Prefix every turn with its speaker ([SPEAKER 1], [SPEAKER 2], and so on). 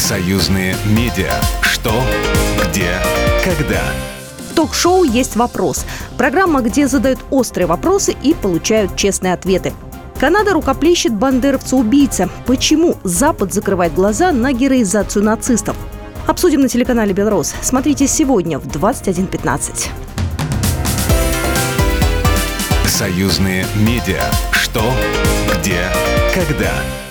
[SPEAKER 1] Союзные медиа. Что, где, когда.
[SPEAKER 2] Ток-шоу «Есть вопрос». Программа, где задают острые вопросы и получают честные ответы. Канада рукоплещет бандеровцу-убийце. Почему Запад закрывает глаза на героизацию нацистов? Обсудим на телеканале «Белрос». Смотрите сегодня в 21:15.
[SPEAKER 1] Союзные медиа. Что, где, когда.